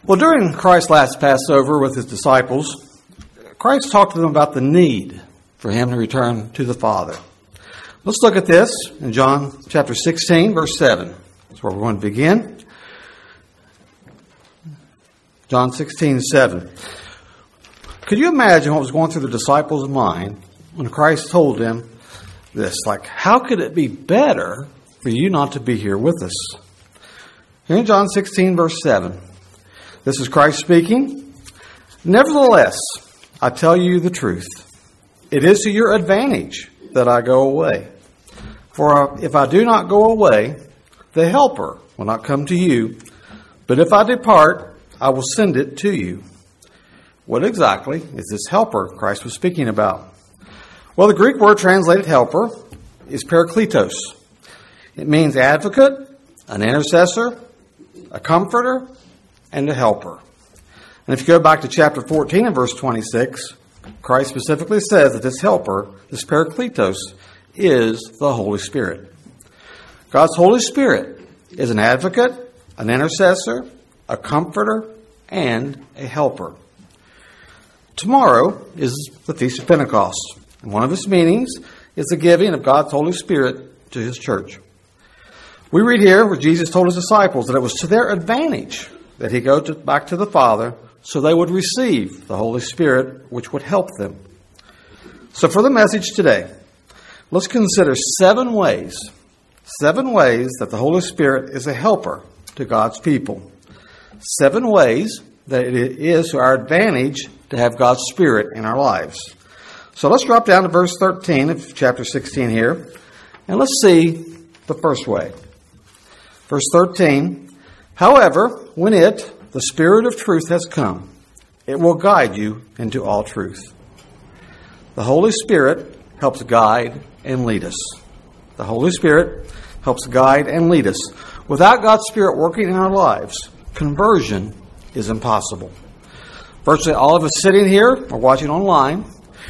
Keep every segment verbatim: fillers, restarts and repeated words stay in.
Well, during Christ's last Passover with his disciples, Christ talked to them about the need for him to return to the Father. Let's look at this in John chapter sixteen, verse seven. That's where we're going to begin. John sixteen, seven. Could you imagine what was going through the disciples' mind when Christ told them this? Like, how could it be better for you not to be here with us? Here in John sixteen, verse seven. This is Christ speaking. Nevertheless, I tell you the truth. It is to your advantage that I go away. For if I do not go away, the Helper will not come to you. But if I depart, I will send it to you. What exactly is this Helper Christ was speaking about? Well, the Greek word translated helper is parakletos. It means advocate, an intercessor, a comforter, and a helper. And if you go back to chapter fourteen and verse twenty-six, Christ specifically says that this helper, this parakletos, is the Holy Spirit. God's Holy Spirit is an advocate, an intercessor, a comforter, and a helper. Tomorrow is the Feast of Pentecost, and one of its meanings is the giving of God's Holy Spirit to His church. We read here where Jesus told His disciples that it was to their advantage that He go to, back to the Father so they would receive the Holy Spirit, which would help them. So for the message today, let's consider seven ways, seven ways that the Holy Spirit is a helper to God's people. Seven ways that it is to our advantage to have God's Spirit in our lives. So let's drop down to verse thirteen of chapter sixteen here, and let's see the first way. Verse thirteen, however, when it, the Spirit of truth, has come, it will guide you into all truth. The Holy Spirit helps guide and lead us. The Holy Spirit helps guide and lead us. Without God's Spirit working in our lives, conversion is impossible. Virtually all of us sitting here or watching online,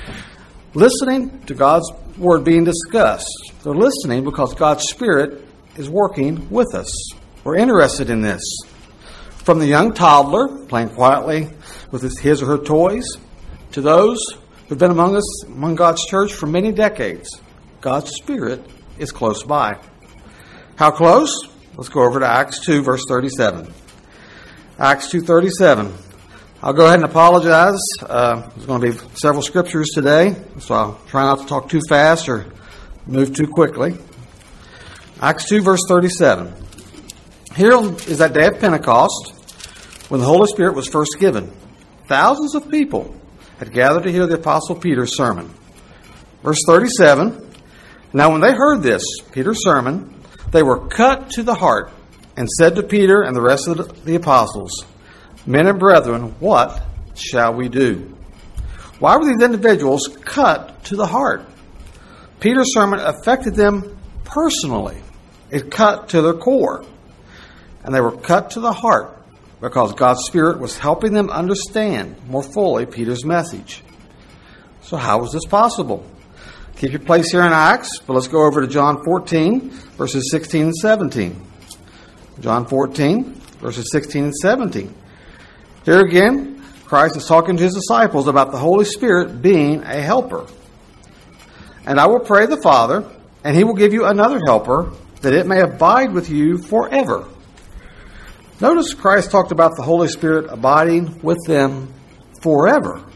listening to God's Word being discussed, they're listening because God's Spirit is working with us. We're interested in this. From the young toddler playing quietly with his, his or her toys, to those who've been among us, among God's church for many decades, God's Spirit is close by. How close? Let's go over to Acts two, verse thirty-seven. Acts two thirty-seven. I'll go ahead and apologize. Uh, there's going to be several scriptures today, so I'll try not to talk too fast or move too quickly. Acts two, verse thirty-seven. Here is that day of Pentecost when the Holy Spirit was first given. Thousands of people had gathered to hear the Apostle Peter's sermon. Verse thirty-seven. Now when they heard this, Peter's sermon, they were cut to the heart and said to Peter and the rest of the apostles, men and brethren, what shall we do? Why were these individuals cut to the heart? Peter's sermon affected them personally. It cut to their core. And they were cut to the heart because God's Spirit was helping them understand more fully Peter's message. So how was this possible? Keep your place here in Acts, but let's go over to John fourteen, verses sixteen and seventeen. John fourteen, verses sixteen and seventeen. Here again, Christ is talking to His disciples about the Holy Spirit being a helper. And I will pray the Father, and He will give you another helper, that it may abide with you forever. Notice Christ talked about the Holy Spirit abiding with them forever.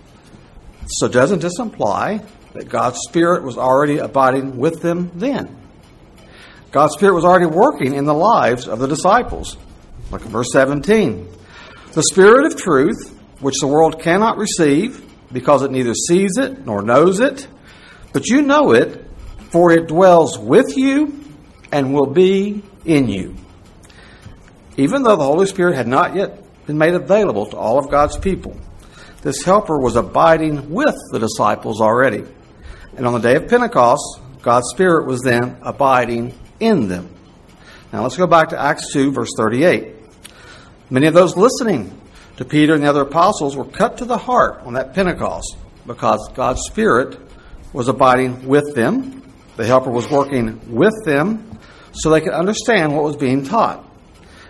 So doesn't this imply that God's Spirit was already abiding with them then? God's Spirit was already working in the lives of the disciples. Look at verse seventeen. The Spirit of truth, which the world cannot receive, because it neither sees it nor knows it, but you know it, for it dwells with you and will be in you. Even though the Holy Spirit had not yet been made available to all of God's people, this helper was abiding with the disciples already. And on the day of Pentecost, God's Spirit was then abiding in them. Now let's go back to Acts two, verse thirty-eight. Many of those listening to Peter and the other apostles were cut to the heart on that Pentecost because God's Spirit was abiding with them. The helper was working with them so they could understand what was being taught.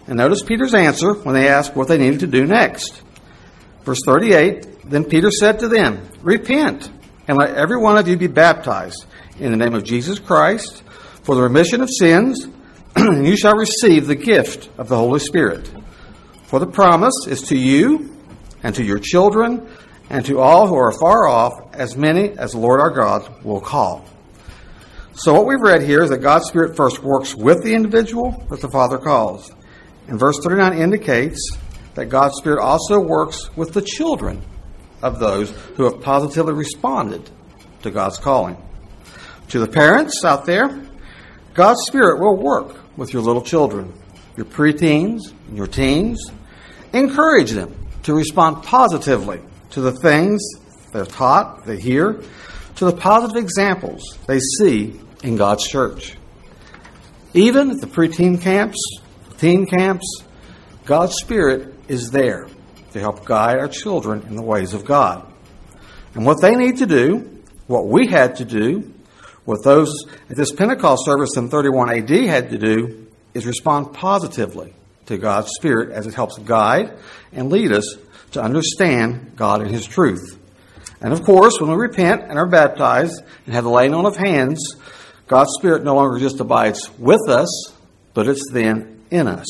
And notice Peter's answer when they asked what they needed to do next. Verse thirty-eight, then Peter said to them, repent, and let every one of you be baptized in the name of Jesus Christ for the remission of sins, and you shall receive the gift of the Holy Spirit. For the promise is to you and to your children and to all who are far off, as many as the Lord our God will call. So what we've read here is that God's Spirit first works with the individual that the Father calls. And verse thirty-nine indicates that God's Spirit also works with the children of those who have positively responded to God's calling. To the parents out there, God's Spirit will work with your little children, your preteens, and your teens. Encourage them to respond positively to the things they're taught, they hear, to the positive examples they see in God's church. Even at the preteen camps, teen camps, God's Spirit is there to help guide our children in the ways of God. And what they need to do, what we had to do, what those at this Pentecost service in thirty-one A D had to do, is respond positively to God's Spirit as it helps guide and lead us to understand God and His truth. And of course, when we repent and are baptized and have the laying on of hands, God's Spirit no longer just abides with us, but it's then in us.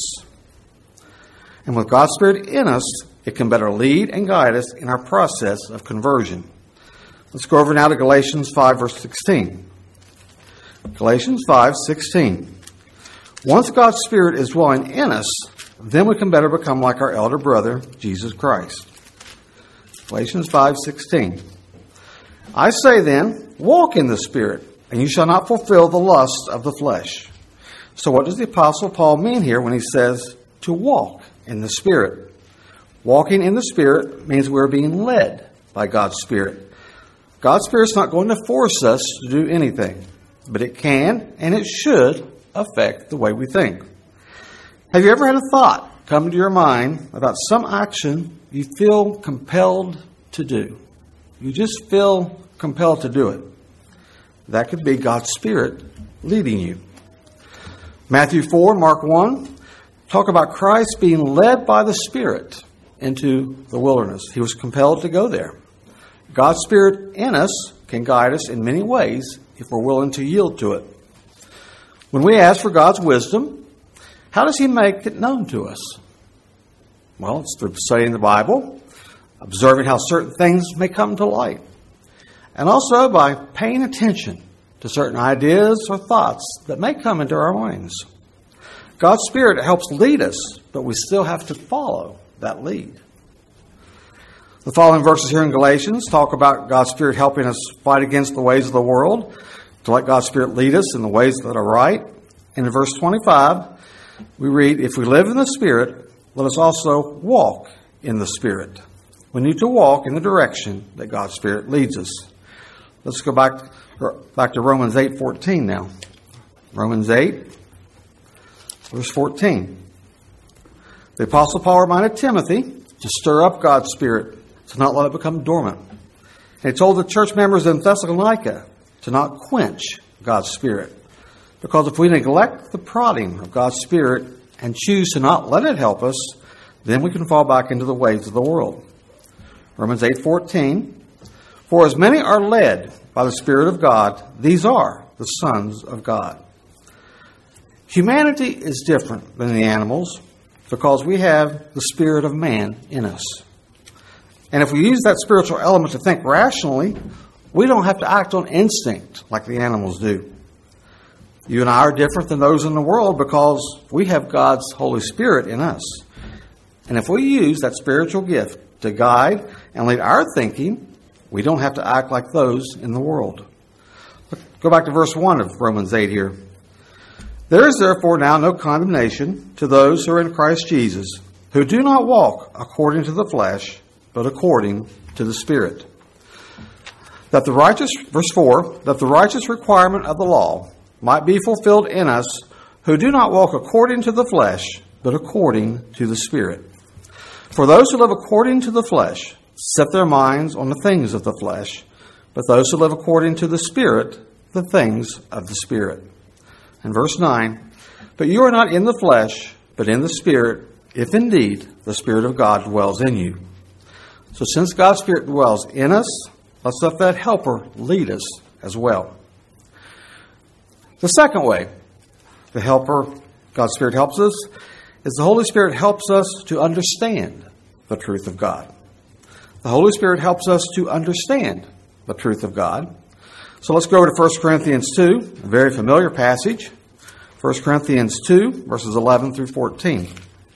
And with God's Spirit in us, it can better lead and guide us in our process of conversion. Let's go over now to Galatians five, verse sixteen. Galatians five, sixteen. Once God's Spirit is dwelling in us, then we can better become like our elder brother, Jesus Christ. Galatians five, sixteen. I say then, walk in the Spirit, and you shall not fulfill the lusts of the flesh. So what does the Apostle Paul mean here when he says to walk in the Spirit? Walking in the Spirit means we're being led by God's Spirit. God's Spirit's not going to force us to do anything, but it can and it should affect the way we think. Have you ever had a thought come into your mind about some action you feel compelled to do? You just feel compelled to do it. That could be God's Spirit leading you. Matthew four, Mark one, talk about Christ being led by the Spirit into the wilderness. He was compelled to go there. God's Spirit in us can guide us in many ways if we're willing to yield to it. When we ask for God's wisdom, how does He make it known to us? Well, it's through studying the Bible, observing how certain things may come to light, and also by paying attention to certain ideas or thoughts that may come into our minds. God's Spirit helps lead us, but we still have to follow that lead. The following verses here in Galatians talk about God's Spirit helping us fight against the ways of the world, to let God's Spirit lead us in the ways that are right. And in verse twenty-five, we read, if we live in the Spirit, let us also walk in the Spirit. We need to walk in the direction that God's Spirit leads us. Let's go back, back to Romans eight fourteen now. Romans eight, verse fourteen. The Apostle Paul reminded Timothy to stir up God's Spirit, to not let it become dormant. And he told the church members in Thessalonica to not quench God's Spirit. Because if we neglect the prodding of God's Spirit and choose to not let it help us, then we can fall back into the ways of the world. Romans eight fourteen. For as many are led by the Spirit of God, these are the sons of God. Humanity is different than the animals because we have the spirit of man in us. And if we use that spiritual element to think rationally, we don't have to act on instinct like the animals do. You and I are different than those in the world because we have God's Holy Spirit in us. And if we use that spiritual gift to guide and lead our thinking, we don't have to act like those in the world. Go back to verse one of Romans eight here. There is therefore now no condemnation to those who are in Christ Jesus, who do not walk according to the flesh, but according to the Spirit. That the righteous, verse four, that the righteous requirement of the law might be fulfilled in us, who do not walk according to the flesh, but according to the Spirit. For those who live according to the flesh set their minds on the things of the flesh, but those who live according to the Spirit, the things of the Spirit. And verse nine, but you are not in the flesh, but in the Spirit, if indeed the Spirit of God dwells in you. So since God's Spirit dwells in us, let's let that helper lead us as well. The second way the helper, God's Spirit helps us, is the Holy Spirit helps us to understand the truth of God. The Holy Spirit helps us to understand the truth of God. So let's go to First Corinthians two, a very familiar passage. First Corinthians two, verses eleven through fourteen.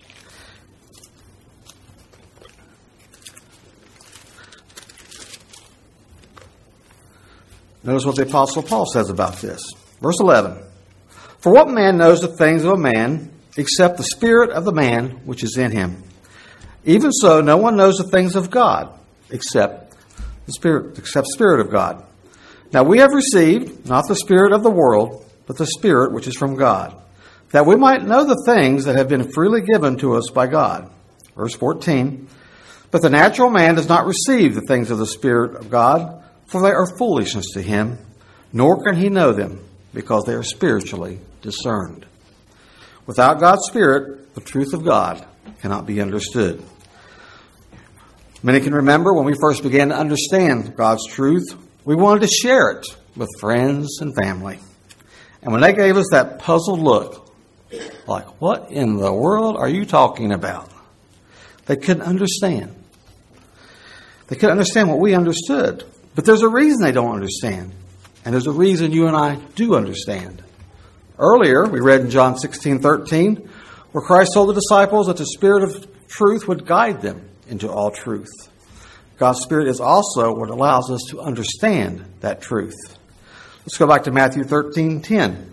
Notice what the Apostle Paul says about this. Verse eleven. For what man knows the things of a man, except the spirit of the man which is in him? Even so, no one knows the things of God, except the Spirit, except the Spirit of God. Now we have received not the spirit of the world, but the Spirit which is from God, that we might know the things that have been freely given to us by God. Verse fourteen. But the natural man does not receive the things of the Spirit of God, for they are foolishness to him, nor can he know them, because they are spiritually discerned. Without God's Spirit, the truth of God cannot be understood. Many can remember when we first began to understand God's truth, we wanted to share it with friends and family. And when they gave us that puzzled look, like, what in the world are you talking about? They couldn't understand. They couldn't understand what we understood. But there's a reason they don't understand. And there's a reason you and I do understand. Earlier, we read in John sixteen thirteen, where Christ told the disciples that the Spirit of truth would guide them into all truth. God's Spirit is also what allows us to understand that truth. Let's go back to Matthew thirteen ten.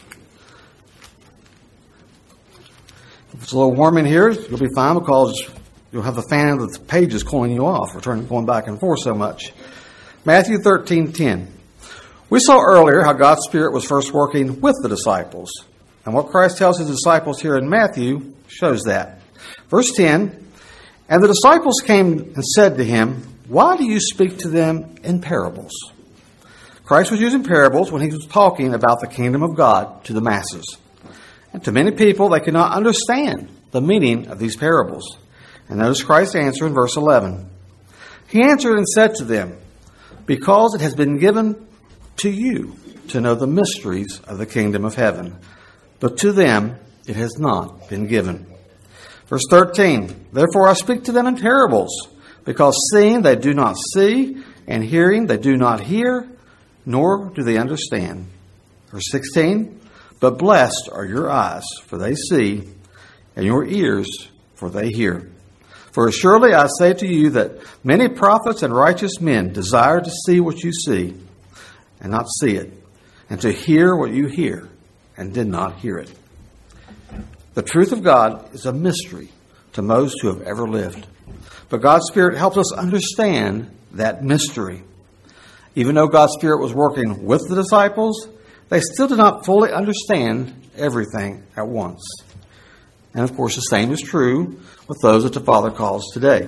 If it's a little warm in here, you'll be fine because you'll have the fan of the pages cooling you off. We're turning, going back and forth so much. Matthew thirteen ten. We saw earlier how God's Spirit was first working with the disciples. And what Christ tells his disciples here in Matthew shows that. Verse ten, and the disciples came and said to him, why do you speak to them in parables? Christ was using parables when he was talking about the kingdom of God to the masses. And to many people, they could not understand the meaning of these parables. And notice Christ's answer in verse eleven. He answered and said to them, because it has been given to you to know the mysteries of the kingdom of heaven, but to them it has not been given. Verse thirteen, therefore I speak to them in parables, because seeing they do not see, and hearing they do not hear, nor do they understand. Verse sixteen, but blessed are your eyes, for they see, and your ears, for they hear. For surely I say to you that many prophets and righteous men desire to see what you see, and not see it, and to hear what you hear, and did not hear it. The truth of God is a mystery to most who have ever lived. But God's Spirit helps us understand that mystery. Even though God's Spirit was working with the disciples, they still did not fully understand everything at once. And of course, the same is true with those that the Father calls today.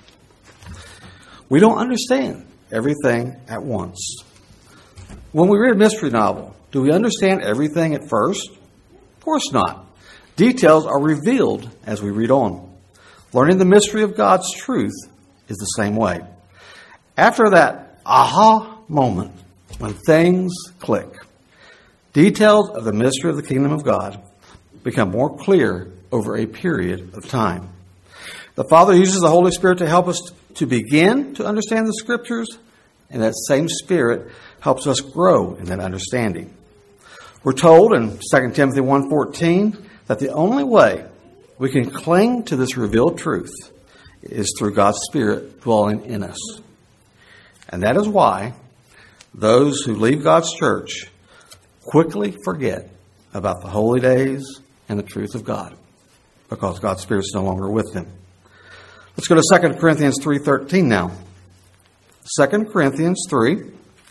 We don't understand everything at once. When we read a mystery novel, do we understand everything at first? Of course not. Details are revealed as we read on. Learning the mystery of God's truth is the same way. After that aha moment, when things click, details of the mystery of the kingdom of God become more clear over a period of time. The Father uses the Holy Spirit to help us to begin to understand the Scriptures, and that same Spirit helps us grow in that understanding. We're told in Second Timothy one fourteen that the only way we can cling to this revealed truth is through God's Spirit dwelling in us. And that is why those who leave God's church quickly forget about the holy days and the truth of God, because God's Spirit is no longer with them. Let's go to Second Corinthians three thirteen now. Second Corinthians three,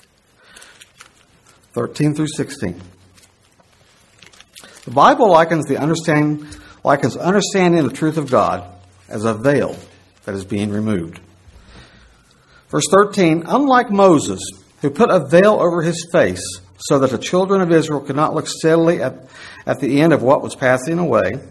thirteen through sixteen. The Bible likens the understanding, likens understanding the truth of God as a veil that is being removed. Verse thirteen, unlike Moses, who put a veil over his face so that the children of Israel could not look steadily at, at the end of what was passing away,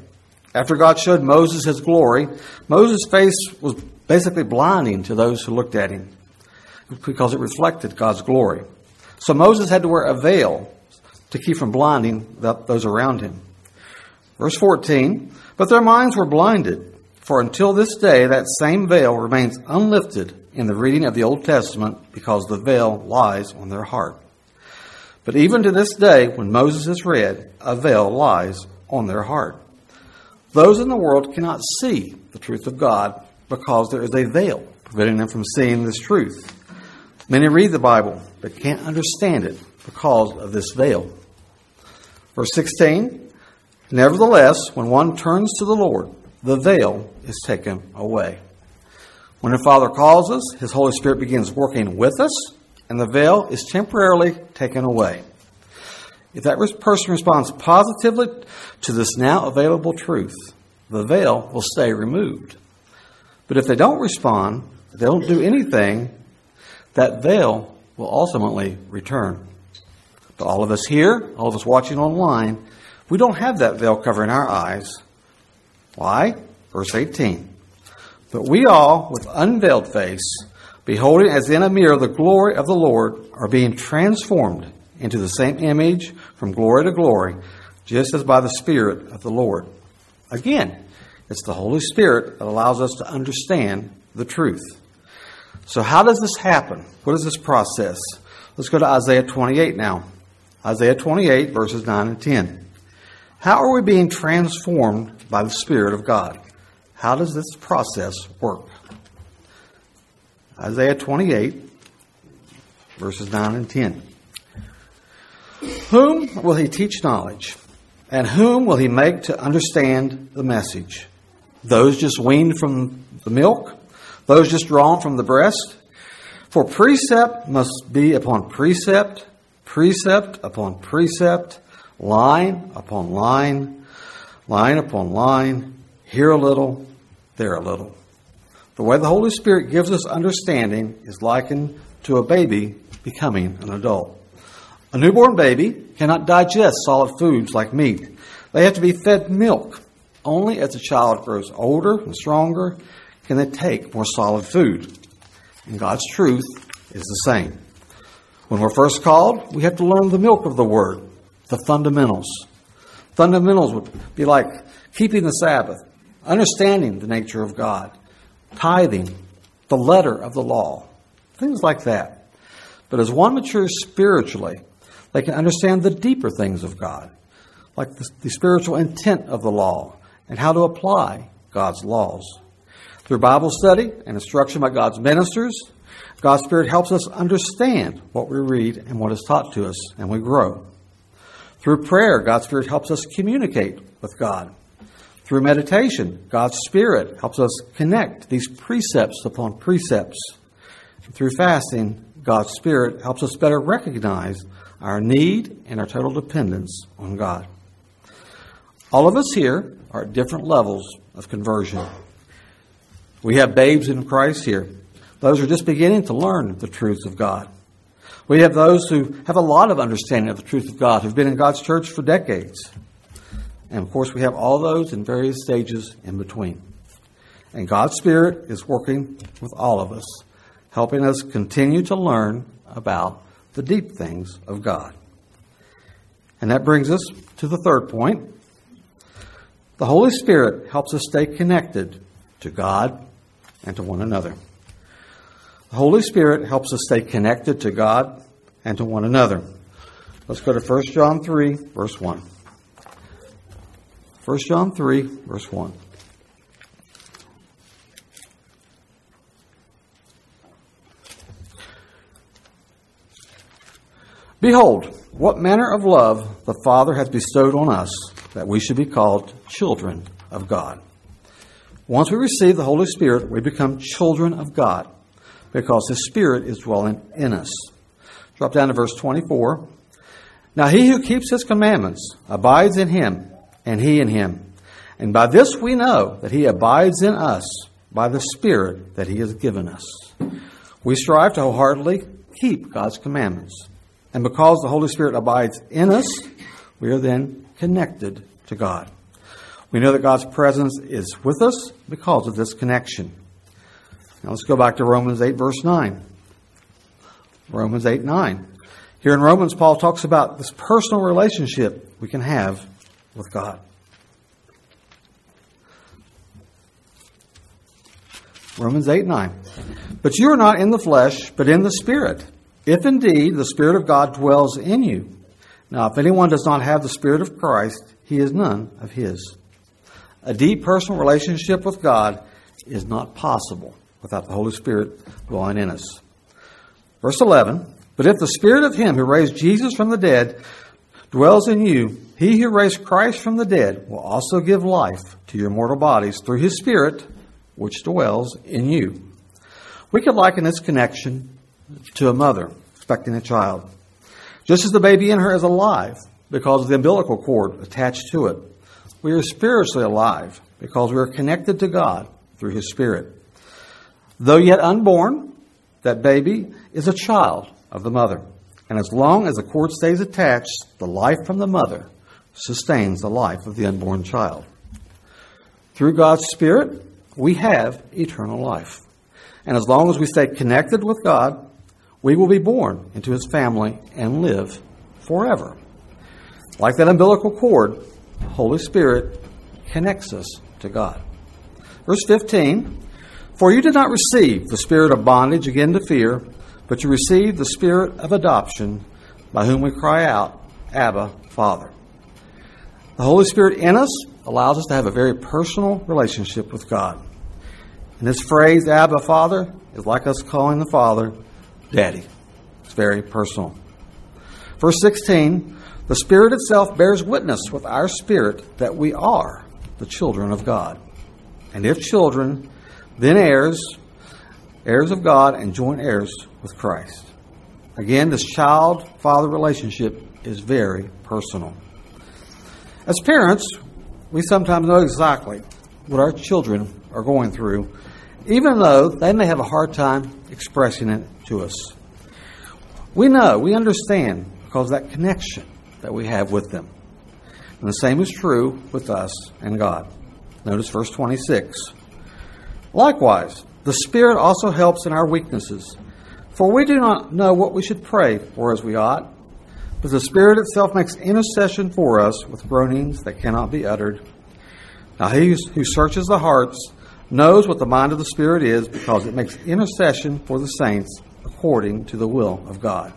After God showed Moses his glory, Moses' face was basically blinding to those who looked at him because it reflected God's glory. So Moses had to wear a veil to keep from blinding those around him. Verse fourteen, but their minds were blinded, for until this day that same veil remains unlifted in the reading of the Old Testament because the veil lies on their heart. But even to this day, when Moses is read, a veil lies on their heart. Those in the world cannot see the truth of God because there is a veil preventing them from seeing this truth. Many read the Bible but can't understand it because of this veil. Verse sixteen, nevertheless, when one turns to the Lord, the veil is taken away. When the Father calls us, His Holy Spirit begins working with us, and the veil is temporarily taken away. If that person responds positively to this now available truth, the veil will stay removed. But if they don't respond, if they don't do anything, that veil will ultimately return. But all of us here, all of us watching online, we don't have that veil covering our eyes. Why? Verse eighteen. But we all, with unveiled face, beholding as in a mirror the glory of the Lord, are being transformed into the same image from glory to glory, just as by the Spirit of the Lord. Again, it's the Holy Spirit that allows us to understand the truth. So how does this happen? What is this process? Let's go to Isaiah twenty-eight now. Isaiah twenty-eight, verses nine and ten. How are we being transformed by the Spirit of God? How does this process work? Isaiah twenty-eight, verses nine and ten. Whom will he teach knowledge? And whom will he make to understand the message? Those just weaned from the milk? Those just drawn from the breast? For precept must be upon precept, precept upon precept, line upon line, line upon line, here a little, there a little. The way the Holy Spirit gives us understanding is likened to a baby becoming an adult. A newborn baby cannot digest solid foods like meat. They have to be fed milk. Only as the child grows older and stronger can they take more solid food. And God's truth is the same. When we're first called, we have to learn the milk of the Word, the fundamentals. Fundamentals would be like keeping the Sabbath, understanding the nature of God, tithing, the letter of the law, things like that. But as one matures spiritually, they can understand the deeper things of God, like the, the spiritual intent of the law and how to apply God's laws. Through Bible study and instruction by God's ministers, God's Spirit helps us understand what we read and what is taught to us, and we grow. Through prayer, God's Spirit helps us communicate with God. Through meditation, God's Spirit helps us connect these precepts upon precepts. And through fasting, God's Spirit helps us better recognize our need and our total dependence on God. All of us here are at different levels of conversion. We have babes in Christ here. Those who are just beginning to learn the truths of God. We have those who have a lot of understanding of the truth of God, who've been in God's church for decades. And of course, we have all those in various stages in between. And God's Spirit is working with all of us, helping us continue to learn about the deep things of God. And that brings us to the third point. The Holy Spirit helps us stay connected to God and to one another. The Holy Spirit helps us stay connected to God and to one another. Let's go to First John three, verse one. First John three, verse one. Behold, what manner of love the Father hath bestowed on us, that we should be called children of God. Once we receive the Holy Spirit, we become children of God, because His Spirit is dwelling in us. Drop down to verse twenty-four. Now he who keeps His commandments abides in Him, and He in him. And by this we know that He abides in us, by the Spirit that He has given us. We strive to wholeheartedly keep God's commandments. And because the Holy Spirit abides in us, we are then connected to God. We know that God's presence is with us because of this connection. Now let's go back to Romans eight, verse nine. Romans eight, nine. Here in Romans, Paul talks about this personal relationship we can have with God. Romans eight, nine. But you are not in the flesh, but in the Spirit, if indeed the Spirit of God dwells in you. Now, if anyone does not have the Spirit of Christ, he is none of his. A deep personal relationship with God is not possible without the Holy Spirit dwelling in us. Verse eleven, but if the Spirit of him who raised Jesus from the dead dwells in you, he who raised Christ from the dead will also give life to your mortal bodies through his Spirit, which dwells in you. We could liken this connection to a mother expecting a child. Just as the baby in her is alive because of the umbilical cord attached to it, we are spiritually alive because we are connected to God through his Spirit. Though yet unborn, that baby is a child of the mother. And as long as the cord stays attached, the life from the mother sustains the life of the unborn child. Through God's Spirit, we have eternal life. And as long as we stay connected with God, we will be born into his family and live forever. Like that umbilical cord, the Holy Spirit connects us to God. Verse fifteen, for you did not receive the spirit of bondage again to fear, but you received the Spirit of adoption, by whom we cry out, Abba, Father. The Holy Spirit in us allows us to have a very personal relationship with God. And this phrase, Abba, Father, is like us calling the Father Daddy. It's very personal. Verse sixteen, the Spirit itself bears witness with our spirit that we are the children of God. And if children, then heirs, heirs of God and joint heirs with Christ. Again, this child-father relationship is very personal. As parents, we sometimes know exactly what our children are going through, even though they may have a hard time expressing it to us. We know, we understand because of that connection that we have with them. And the same is true with us and God. Notice verse twenty-six. Likewise, the Spirit also helps in our weaknesses, for we do not know what we should pray for as we ought, but the Spirit itself makes intercession for us with groanings that cannot be uttered. Now he who searches the hearts knows what the mind of the Spirit is, because it makes intercession for the saints according to the will of God.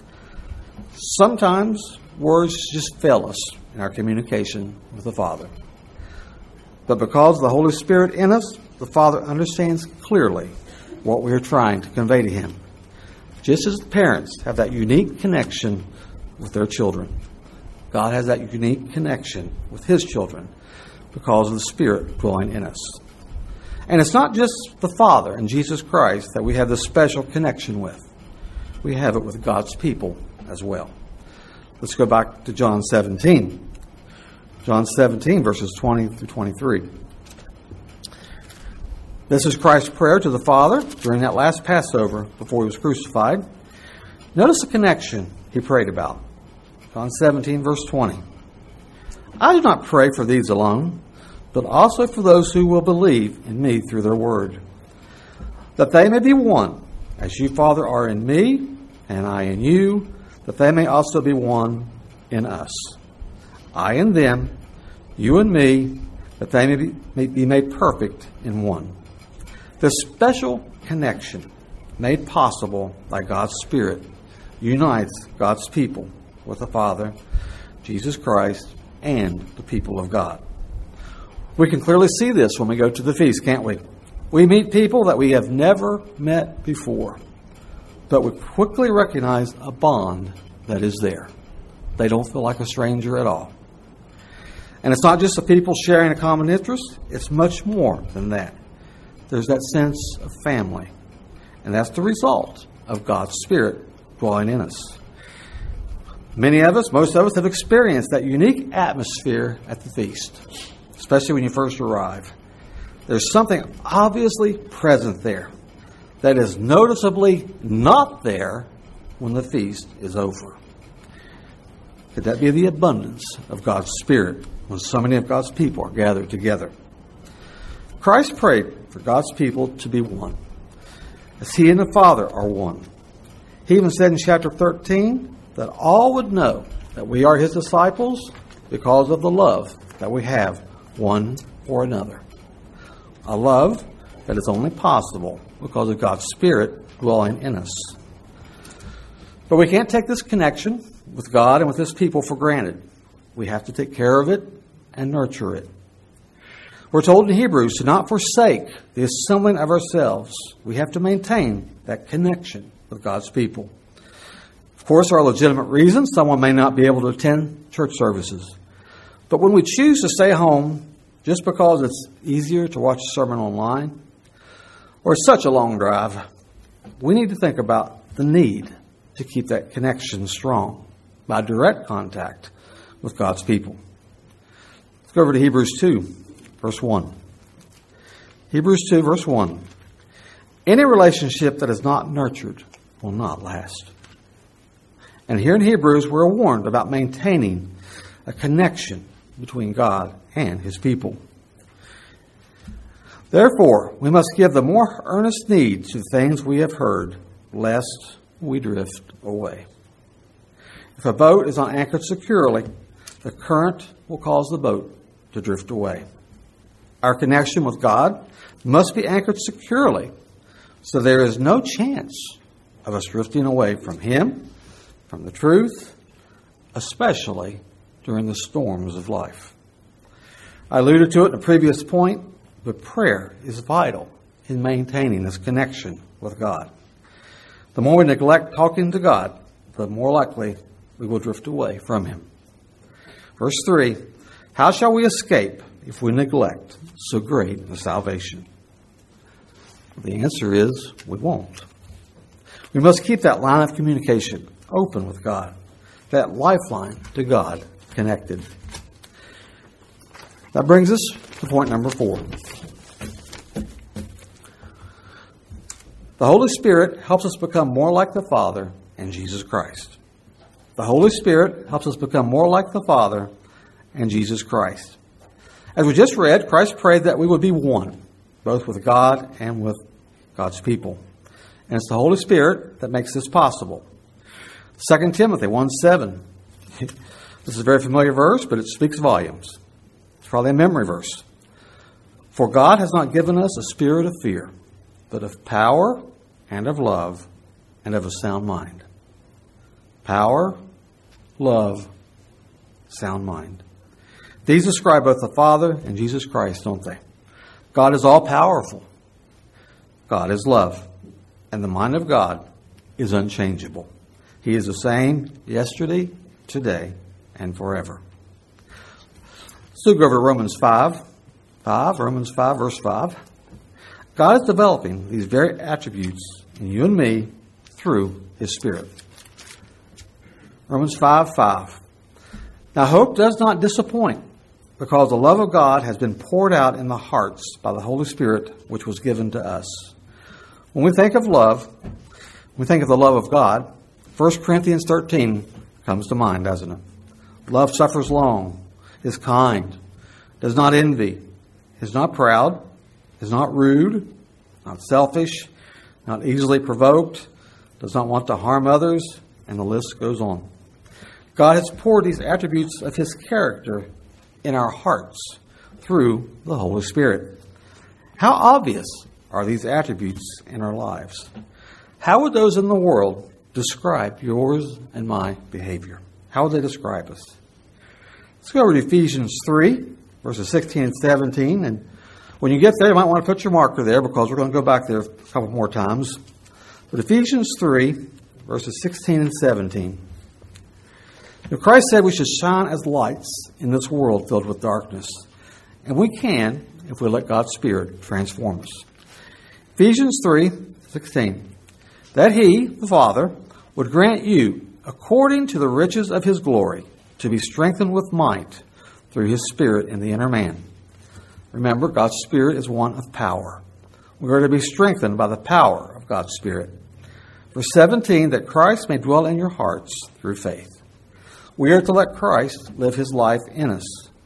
Sometimes words just fail us in our communication with the Father. But because of the Holy Spirit in us, the Father understands clearly what we are trying to convey to him. Just as parents have that unique connection with their children, God has that unique connection with his children because of the Spirit dwelling in us. And it's not just the Father and Jesus Christ that we have this special connection with. We have it with God's people as well. Let's go back to John seventeen. John seventeen, verses twenty through twenty-three. This is Christ's prayer to the Father during that last Passover before he was crucified. Notice the connection he prayed about. John seventeen, verse twenty. I do not pray for these alone, but also for those who will believe in me through their word, that they may be one, as you, Father, are in me, and I in you, that they may also be one in us. I in them, you and me, that they may be, may be made perfect in one. This special connection, made possible by God's Spirit, unites God's people with the Father, Jesus Christ, and the people of God. We can clearly see this when we go to the feast, can't we? We meet people that we have never met before, but we quickly recognize a bond that is there. They don't feel like a stranger at all. And it's not just the people sharing a common interest, it's much more than that. There's that sense of family, and that's the result of God's Spirit dwelling in us. Many of us, most of us, have experienced that unique atmosphere at the feast, especially when you first arrive. There's something obviously present there that is noticeably not there when the feast is over. Could that be the abundance of God's Spirit when so many of God's people are gathered together. Christ prayed for God's people to be one, as He and the Father are one. He even said in chapter thirteen that all would know that we are His disciples because of the love that we have one for another. A love that is only possible because of God's Spirit dwelling in us. But we can't take this connection with God and with His people for granted. We have to take care of it and nurture it. We're told in Hebrews to not forsake the assembling of ourselves. We have to maintain that connection with God's people. Of course, there are legitimate reasons someone may not be able to attend church services. But when we choose to stay home just because it's easier to watch a sermon online, or it's such a long drive, we need to think about the need to keep that connection strong by direct contact with God's people. Let's go over to Hebrews two, verse one. Hebrews two, verse one. Any relationship that is not nurtured will not last. And here in Hebrews, we're warned about maintaining a connection between God and His people. Therefore, we must give the more earnest need to things we have heard, lest we drift away. If a boat is not anchored securely, the current will cause the boat to drift away. Our connection with God must be anchored securely, so there is no chance of us drifting away from Him, from the truth, especially during the storms of life. I alluded to it in a previous point, but prayer is vital in maintaining this connection with God. The more we neglect talking to God, the more likely we will drift away from Him. Verse three, how shall we escape if we neglect so great a salvation? The answer is we won't. We must keep that line of communication open with God, that lifeline to God connected. That brings us to point number four. The Holy Spirit helps us become more like the Father and Jesus Christ. The Holy Spirit helps us become more like the Father and Jesus Christ. As we just read, Christ prayed that we would be one, both with God and with God's people. And it's the Holy Spirit that makes this possible. Second Timothy one seven. This is a very familiar verse, but it speaks volumes. It's probably a memory verse. For God has not given us a spirit of fear, but of power and of love and of a sound mind. Power, love, sound mind. These describe both the Father and Jesus Christ, don't they? God is all-powerful. God is love. And the mind of God is unchangeable. He is the same yesterday, today, and forever. Let's go over to Romans five. five, Romans five, verse five. God is developing these very attributes in you and me through His Spirit. Romans five, five. Now hope does not disappoint, because the love of God has been poured out in the hearts by the Holy Spirit, which was given to us. When we think of love, we think of the love of God, First Corinthians thirteen comes to mind, doesn't it? Love suffers long, is kind, does not envy, is not proud, is not rude, not selfish, not easily provoked, does not want to harm others, and the list goes on. God has poured these attributes of His character in our hearts through the Holy Spirit. How obvious are these attributes in our lives? How would those in the world describe yours and my behavior? How would they describe us? Let's go over to Ephesians three, verses sixteen and seventeen. And when you get there, you might want to put your marker there, because we're going to go back there a couple more times. But Ephesians three, verses sixteen and seventeen. Now, Christ said we should shine as lights in this world filled with darkness. And we can if we let God's Spirit transform us. Ephesians three, sixteen. That He, the Father, would grant you, according to the riches of His glory, to be strengthened with might through His Spirit in the inner man. Remember, God's Spirit is one of power. We are to be strengthened by the power of God's Spirit. Verse seventeen, that Christ may dwell in your hearts through faith. We are to let Christ live His life in us.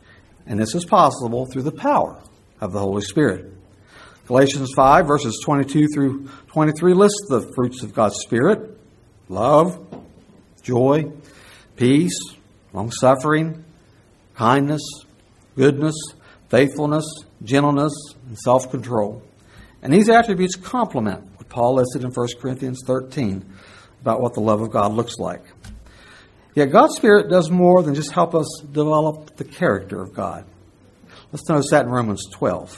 And this is possible through the power of the Holy Spirit. Galatians five, verses twenty-two through twenty-three lists the fruits of God's Spirit: love, joy, peace, long-suffering, kindness, goodness, faithfulness, gentleness, and self-control. And these attributes complement what Paul listed in First Corinthians thirteen about what the love of God looks like. Yet God's Spirit does more than just help us develop the character of God. Let's notice that in Romans twelve.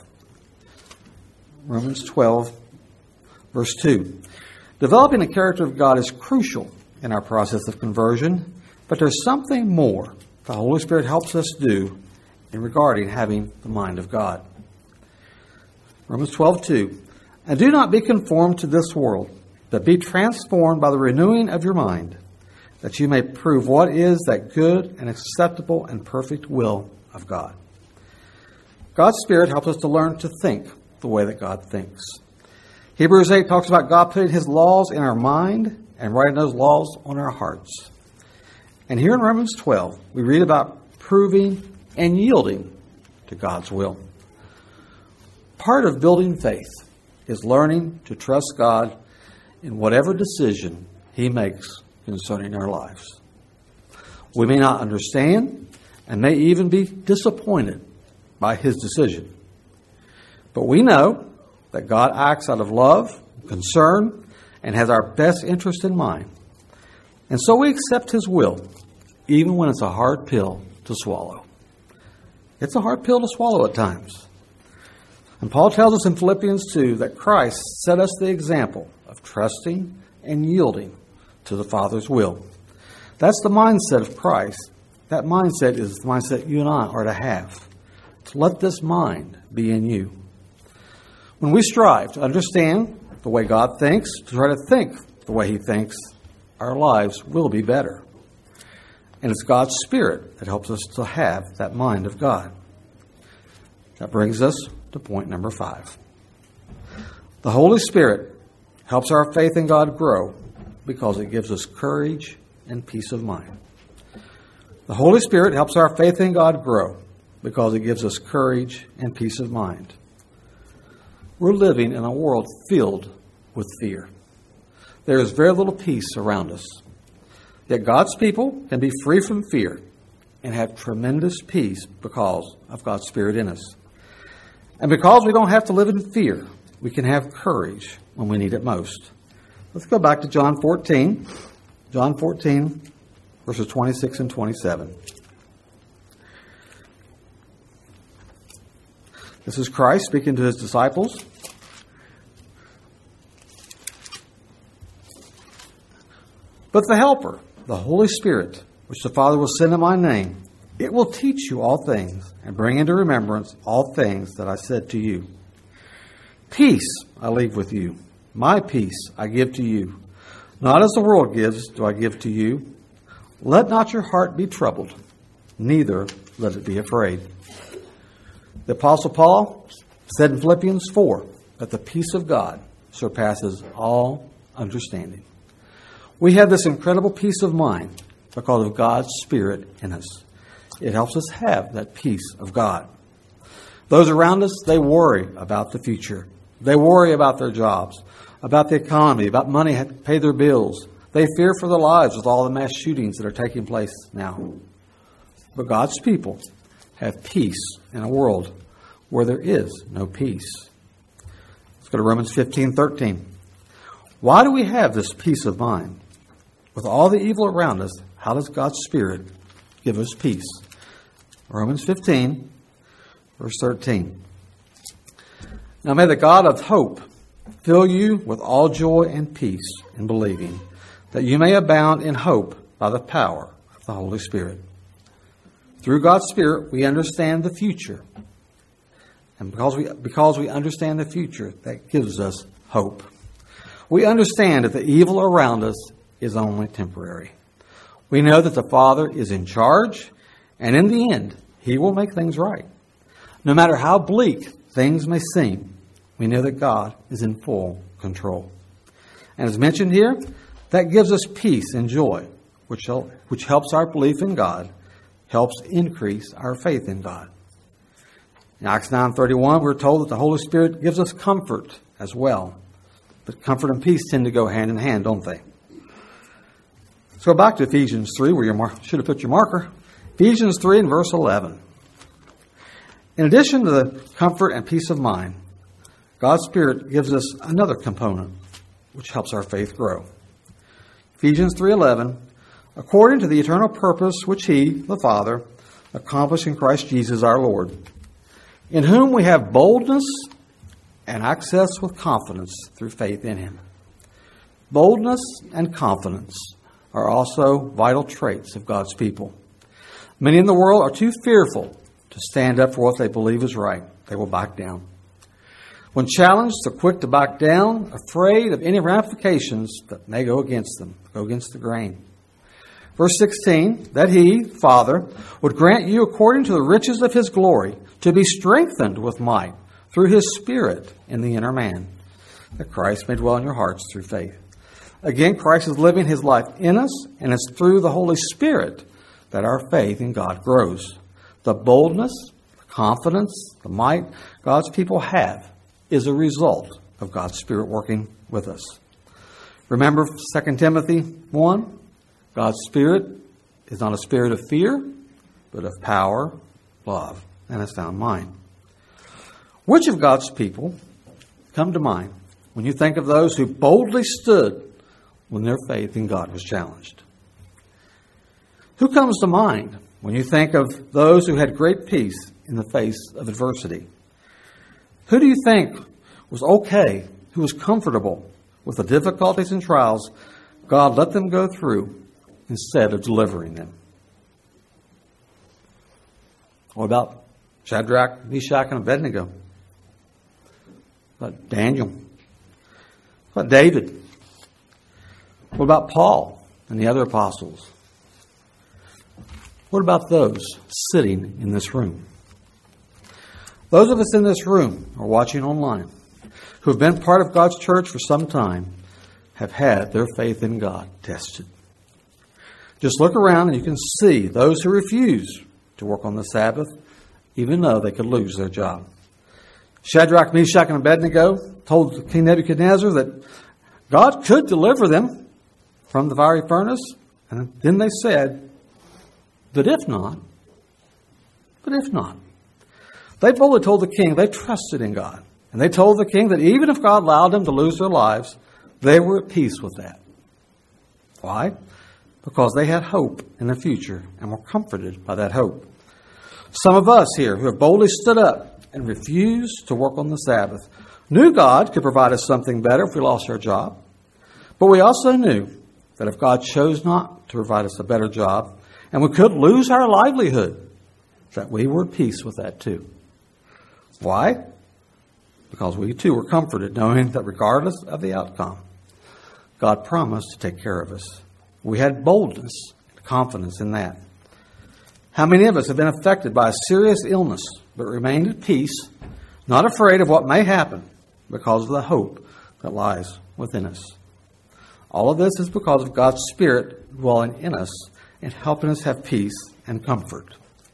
Romans twelve, verse two. Developing the character of God is crucial in our process of conversion, but there's something more the Holy Spirit helps us do in regarding having the mind of God. Romans twelve, two. And do not be conformed to this world, but be transformed by the renewing of your mind, that you may prove what is that good and acceptable and perfect will of God. God's Spirit helps us to learn to think the way that God thinks. Hebrews eight talks about God putting His laws in our mind and writing those laws on our hearts. And here in Romans twelve, we read about proving and yielding to God's will. Part of building faith is learning to trust God in whatever decision He makes concerning our lives. We may not understand and may even be disappointed by His decision. But we know that God acts out of love, concern, and has our best interest in mind. And so we accept His will, even when it's a hard pill to swallow. It's a hard pill to swallow at times. And Paul tells us in Philippians two that Christ set us the example of trusting and yielding to the Father's will. That's the mindset of Christ. That mindset is the mindset you and I are to have. To let this mind be in you. When we strive to understand the way God thinks, to try to think the way He thinks, our lives will be better. And it's God's Spirit that helps us to have that mind of God. That brings us to point number five. The Holy Spirit helps our faith in God grow because it gives us courage and peace of mind. The Holy Spirit helps our faith in God grow because it gives us courage and peace of mind. We're living in a world filled with fear. There is very little peace around us. Yet God's people can be free from fear and have tremendous peace because of God's Spirit in us. And because we don't have to live in fear, we can have courage when we need it most. Let's go back to John fourteen. John fourteen, verses twenty-six and twenty-seven. This is Christ speaking to His disciples. But the Helper, the Holy Spirit, which the Father will send in my name, it will teach you all things and bring into remembrance all things that I said to you. Peace I leave with you. My peace I give to you. Not as the world gives do I give to you. Let not your heart be troubled, neither let it be afraid. The Apostle Paul said in Philippians four that the peace of God surpasses all understanding. We have this incredible peace of mind because of God's Spirit in us. It helps us have that peace of God. Those around us, they worry about the future. They worry about their jobs, about the economy, about money to pay their bills. They fear for their lives with all the mass shootings that are taking place now. But God's people have peace in a world where there is no peace. Let's go to Romans fifteen thirteen. Why do we have this peace of mind? With all the evil around us, how does God's Spirit give us peace? Romans fifteen, verse thirteen. Now may the God of hope fill you with all joy and peace in believing, that you may abound in hope by the power of the Holy Spirit. Through God's Spirit, we understand the future. And because we, because we understand the future, that gives us hope. We understand that the evil around us is only temporary. We know that the Father is in charge, and in the end, He will make things right. No matter how bleak things may seem, we know that God is in full control. And as mentioned here, that gives us peace and joy, which, which helps our belief in God, helps increase our faith in God. In Acts nine thirty-one, we're told that the Holy Spirit gives us comfort as well. But comfort and peace tend to go hand in hand, don't they? Let's go back to Ephesians three, where you mar- should have put your marker. Ephesians three and verse eleven. In addition to the comfort and peace of mind, God's Spirit gives us another component which helps our faith grow. Ephesians three eleven, according to the eternal purpose which He, the Father, accomplished in Christ Jesus our Lord, in whom we have boldness and access with confidence through faith in Him. Boldness and confidence are also vital traits of God's people. Many in the world are too fearful to stand up for what they believe is right. They will back down. When challenged, they're quick to back down, afraid of any ramifications that may go against them, go against the grain. Verse sixteen, that He, Father, would grant you according to the riches of His glory to be strengthened with might through His Spirit in the inner man, that Christ may dwell in your hearts through faith. Again, Christ is living His life in us, and it's through the Holy Spirit that our faith in God grows. The boldness, the confidence, the might God's people have is a result of God's Spirit working with us. Remember Second Timothy one? God's Spirit is not a spirit of fear, but of power, love, and a sound mind. Which of God's people come to mind when you think of those who boldly stood when their faith in God was challenged? Who comes to mind when you think of those who had great peace in the face of adversity? Who do you think was okay, who was comfortable with the difficulties and trials God let them go through instead of delivering them? What about Shadrach, Meshach, and Abednego? What about Daniel? What about David? What about Paul and the other apostles? What about those sitting in this room? Those of us in this room or watching online who have been part of God's church for some time have had their faith in God tested. Just look around and you can see those who refuse to work on the Sabbath, even though they could lose their job. Shadrach, Meshach, and Abednego told King Nebuchadnezzar that God could deliver them from the fiery furnace, and then they said, but if not, but if not. They boldly told the king they trusted in God. And they told the king that even if God allowed them to lose their lives, they were at peace with that. Why? Because they had hope in the future and were comforted by that hope. Some of us here who have boldly stood up and refused to work on the Sabbath knew God could provide us something better if we lost our job. But we also knew that if God chose not to provide us a better job and we could lose our livelihood, that we were at peace with that too. Why? Because we too were comforted knowing that regardless of the outcome, God promised to take care of us. We had boldness and confidence in that. How many of us have been affected by a serious illness but remained at peace, not afraid of what may happen because of the hope that lies within us? All of this is because of God's Spirit dwelling in us and helping us have peace and comfort.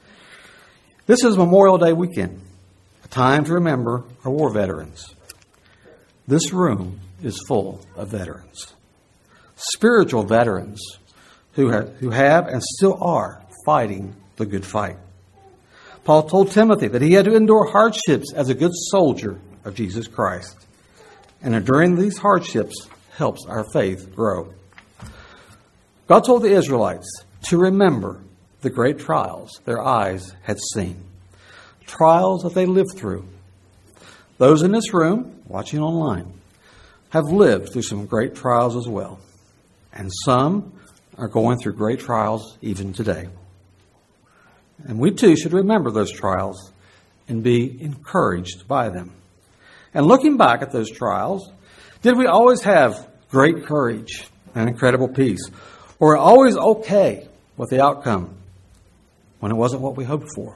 This is Memorial Day weekend, a time to remember our war veterans. This room is full of veterans, spiritual veterans who have, who have and still are fighting the good fight. Paul told Timothy that he had to endure hardships as a good soldier of Jesus Christ. And enduring these hardships helps our faith grow. God told the Israelites to remember the great trials their eyes had seen, trials that they lived through. Those in this room, watching online, have lived through some great trials as well. And some are going through great trials even today. And we too should remember those trials and be encouraged by them. And looking back at those trials, did we always have great courage and incredible peace? Or were we always okay with the outcome when it wasn't what we hoped for?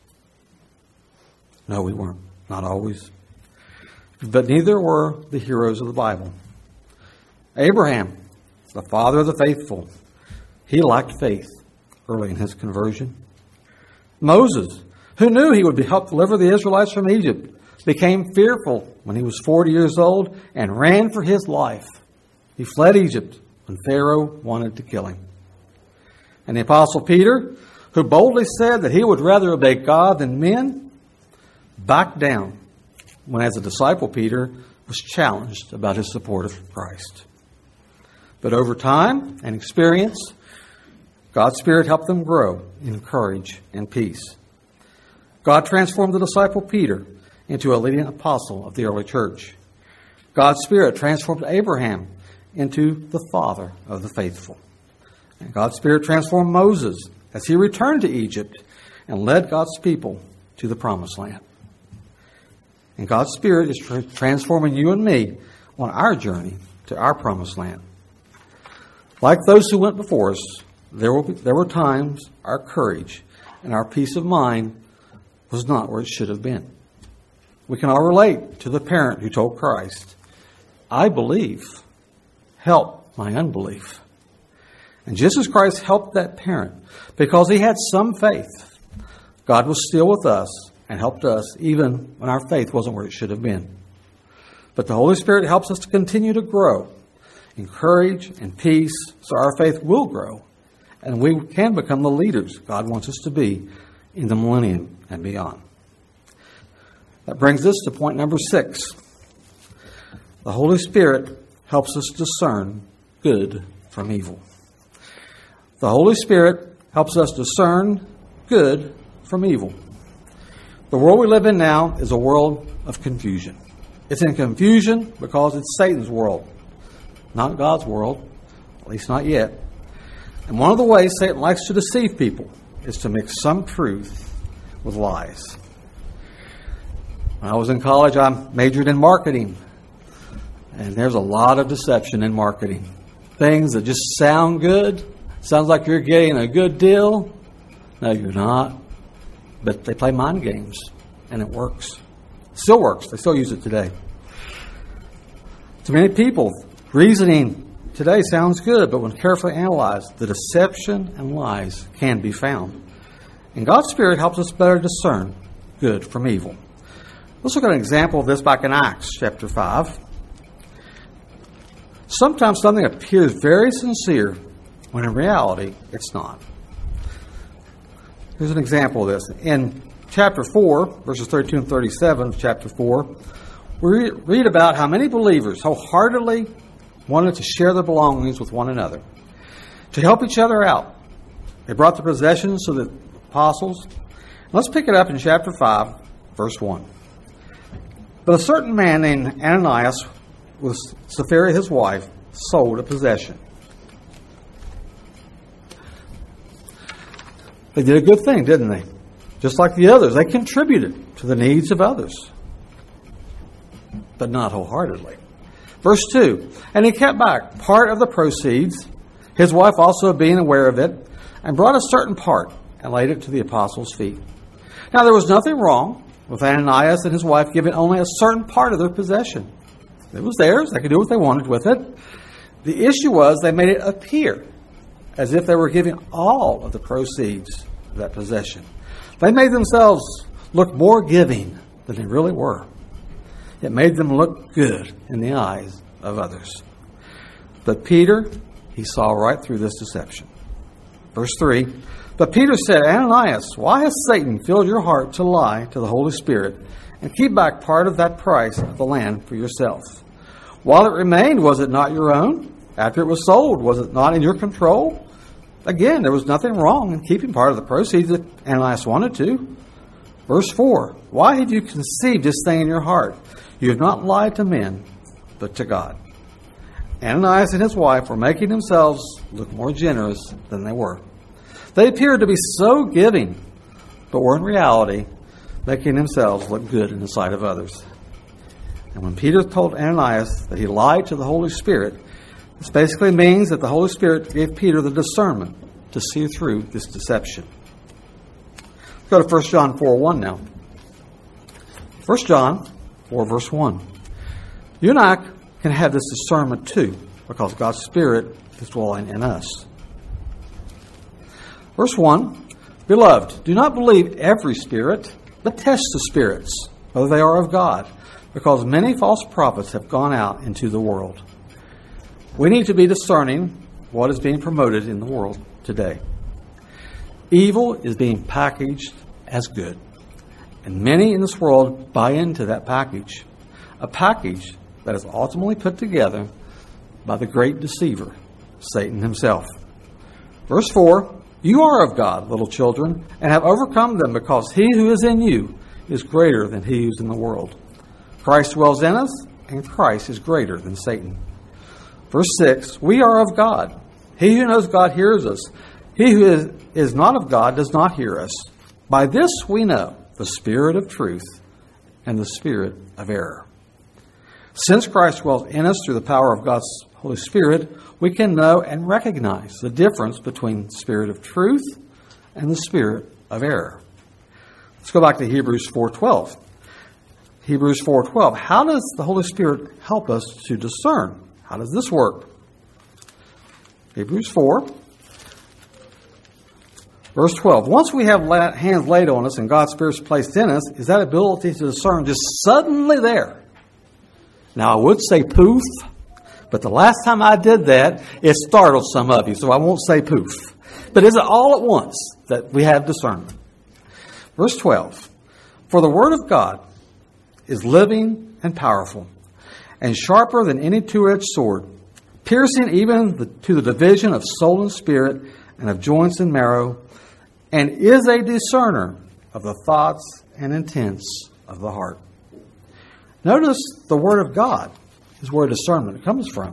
No, we weren't. Not always. But neither were the heroes of the Bible. Abraham, the father of the faithful, he lacked faith early in his conversion. Moses, who knew he would help deliver the Israelites from Egypt, became fearful when he was forty years old and ran for his life. He fled Egypt when Pharaoh wanted to kill him. And the Apostle Peter, who boldly said that he would rather obey God than men, backed down when, as a disciple, Peter was challenged about his support of Christ. But over time and experience, God's Spirit helped them grow in courage and peace. God transformed the disciple Peter into a leading apostle of the early church. God's Spirit transformed Abraham into the father of the faithful. And God's Spirit transformed Moses as he returned to Egypt and led God's people to the promised land. And God's Spirit is tra- transforming you and me on our journey to our promised land. Like those who went before us, there, will be, there were times our courage and our peace of mind was not where it should have been. We can all relate to the parent who told Christ, "I believe, help my unbelief." And just as Christ helped that parent because he had some faith, God was still with us and helped us even when our faith wasn't where it should have been. But the Holy Spirit helps us to continue to grow in courage and peace so our faith will grow and we can become the leaders God wants us to be in the millennium and beyond. That brings us to point number six. The Holy Spirit helps us discern good from evil. The Holy Spirit helps us discern good from evil. The world we live in now is a world of confusion. It's in confusion because it's Satan's world, not God's world, at least not yet. And one of the ways Satan likes to deceive people is to mix some truth with lies. When I was in college, I majored in marketing. And there's a lot of deception in marketing. Things that just sound good. Sounds like you're getting a good deal. No, you're not. But they play mind games. And it works. Still works. They still use it today. To many people, reasoning today sounds good, but when carefully analyzed, the deception and lies can be found. And God's Spirit helps us better discern good from evil. Let's look at an example of this back in Acts chapter five. Sometimes something appears very sincere when in reality it's not. Here's an example of this. In chapter four, verses thirty-two and thirty-seven of chapter four, we read about how many believers wholeheartedly wanted to share their belongings with one another, to help each other out. They brought the possessions to the apostles. Let's pick it up in chapter five, verse one. But a certain man named Ananias, with Sapphira his wife, sold a possession. They did a good thing, didn't they? Just like the others, they contributed to the needs of others, but not wholeheartedly. Verse two, and he kept back part of the proceeds, his wife also being aware of it, and brought a certain part and laid it to the apostles' feet. Now there was nothing wrong with Ananias and his wife giving only a certain part of their possession. It was theirs. They could do what they wanted with it. The issue was they made it appear as if they were giving all of the proceeds of that possession. They made themselves look more giving than they really were. It made them look good in the eyes of others. But Peter, he saw right through this deception. Verse three, but Peter said, Ananias, why has Satan filled your heart to lie to the Holy Spirit and keep back part of that price of the land for yourself? While it remained, was it not your own? After it was sold, was it not in your control? Again, there was nothing wrong in keeping part of the proceeds that Ananias wanted to. Verse four, why have you conceived this thing in your heart? You have not lied to men, but to God. Ananias and his wife were making themselves look more generous than they were. They appeared to be so giving, but were in reality making themselves look good in the sight of others. And when Peter told Ananias that he lied to the Holy Spirit, this basically means that the Holy Spirit gave Peter the discernment to see through this deception. Let's go to First John four one now. First John four, verse one. You and I can have this discernment too, because God's Spirit is dwelling in us. Verse one, Beloved, do not believe every spirit, but test the spirits, whether they are of God, because many false prophets have gone out into the world. We need to be discerning what is being promoted in the world today. Evil is being packaged as good, and many in this world buy into that package, a package that is ultimately put together by the great deceiver, Satan himself. Verse four, you are of God, little children, and have overcome them, because he who is in you is greater than he who is in the world. Christ dwells in us, and Christ is greater than Satan. Verse six, we are of God. He who knows God hears us. He who is, is not of God does not hear us. By this we know the spirit of truth and the spirit of error. Since Christ dwells in us through the power of God's Holy Spirit, we can know and recognize the difference between the spirit of truth and the spirit of error. Let's go back to Hebrews four twelve. Hebrews four twelve. How does the Holy Spirit help us to discern? How does this work? Hebrews four, verse twelve. Once we have hands laid on us and God's Spirit is placed in us, is that ability to discern just suddenly there? Now, I would say poof, but the last time I did that, it startled some of you, so I won't say poof. But is it all at once that we have discernment? Verse twelve. For the Word of God is living and powerful, and sharper than any two-edged sword, piercing even the, to the division of soul and spirit, and of joints and marrow, and is a discerner of the thoughts and intents of the heart. Notice the Word of God is where discernment comes from.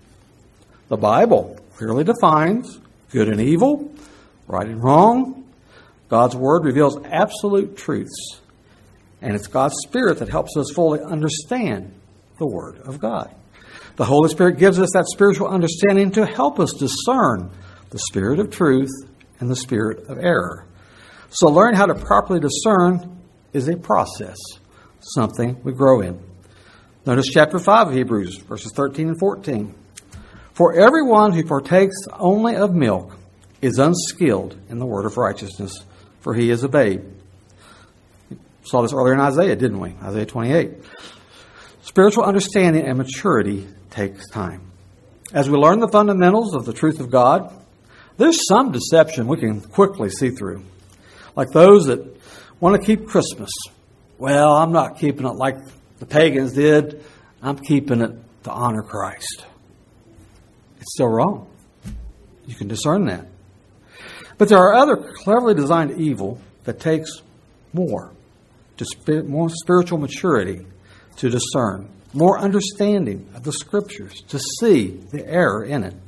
The Bible clearly defines good and evil, right and wrong. God's Word reveals absolute truths, and it's God's Spirit that helps us fully understand the Word of God. The Holy Spirit gives us that spiritual understanding to help us discern the spirit of truth and the spirit of error. So learning how to properly discern is a process, something we grow in. Notice chapter five of Hebrews, verses thirteen and fourteen. For everyone who partakes only of milk is unskilled in the word of righteousness, for he is a babe. We saw this earlier in Isaiah, didn't we? Isaiah twenty-eight. Spiritual understanding and maturity takes time. As we learn the fundamentals of the truth of God, there's some deception we can quickly see through. Like those that want to keep Christmas. Well, I'm not keeping it like the pagans did. I'm keeping it to honor Christ. It's still wrong. You can discern that. But there are other cleverly designed evil that takes more, to sp- more spiritual maturity to discern, more understanding of the Scriptures to see the error in it.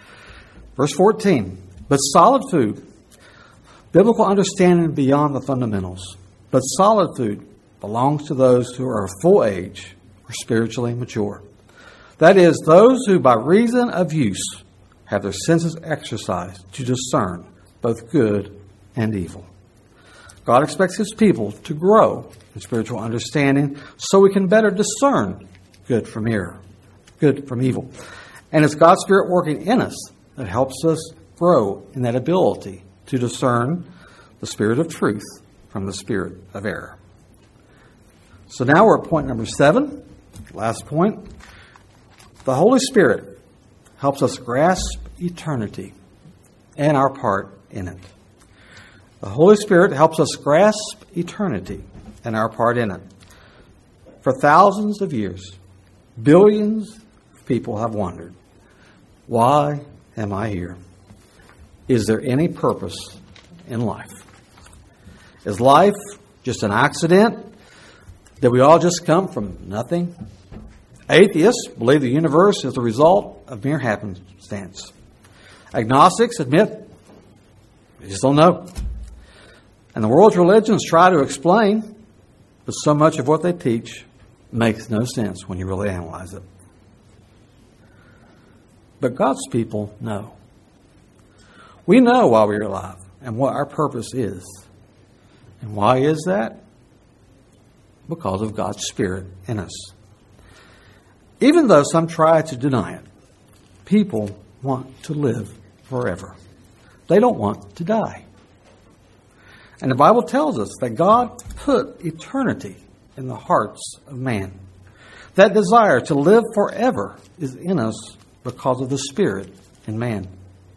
Verse fourteen, but solid food, biblical understanding beyond the fundamentals, but solid food belongs to those who are of full age or spiritually mature. That is, those who by reason of use have their senses exercised to discern both good and evil. God expects His people to grow in spiritual understanding so we can better discern good from error, good from evil. And it's God's Spirit working in us that helps us grow in that ability to discern the spirit of truth from the spirit of error. So now we're at point number seven, last point. The Holy Spirit helps us grasp eternity and our part in it. The Holy Spirit helps us grasp eternity and our part in it. For thousands of years, billions of people have wondered, why am I here? Is there any purpose in life? Is life just an accident? Did we all just come from nothing? Atheists believe the universe is the result of mere happenstance. Agnostics admit they just don't know. And the world's religions try to explain, but so much of what they teach makes no sense when you really analyze it. But God's people know. We know why we're alive and what our purpose is. And why is that? Because of God's Spirit in us. Even though some try to deny it, people want to live forever. They don't want to die. And the Bible tells us that God put eternity in the hearts of man. That desire to live forever is in us because of the Spirit in man.